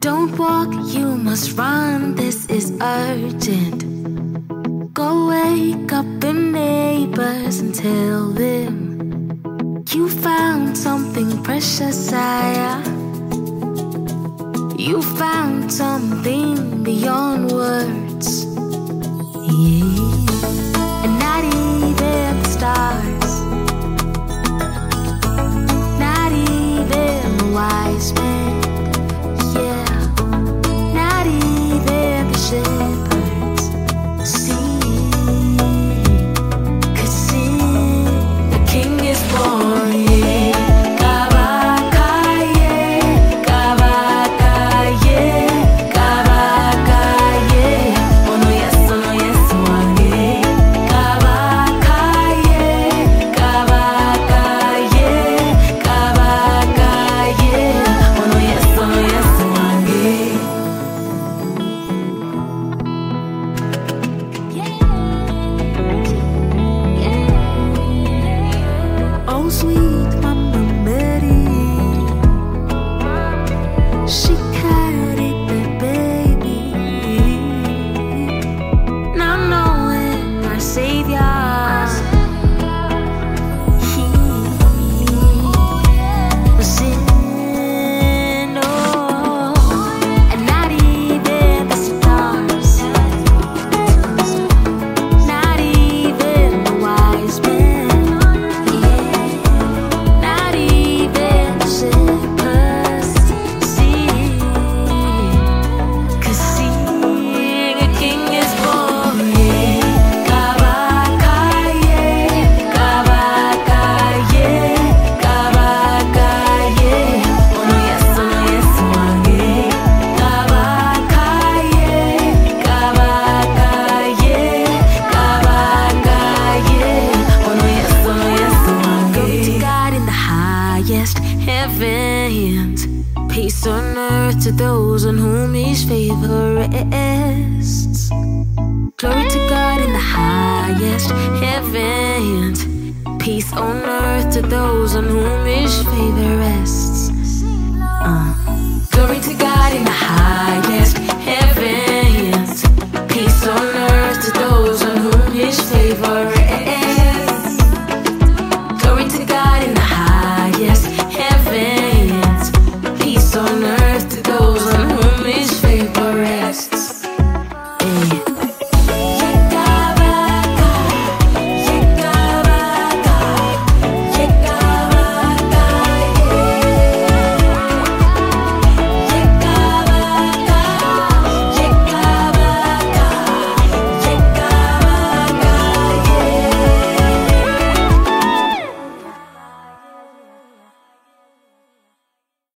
Don't walk, you must run, this is urgent. Go wake up the neighbors and tell them you found something precious, you found something beyond words. Yeah. And not even the stars, not even the wise men, yeah, not even the shepherds see. 'Cause see, the king is born, yeah. Sweet Mama Mary, she carried the baby, now knowing our Savior, He was in, oh, and not even the stars, not even the wise men. Heavens, peace on earth to those on whom His favor rests. Glory to God in the highest heavens, peace on earth to those on whom His favor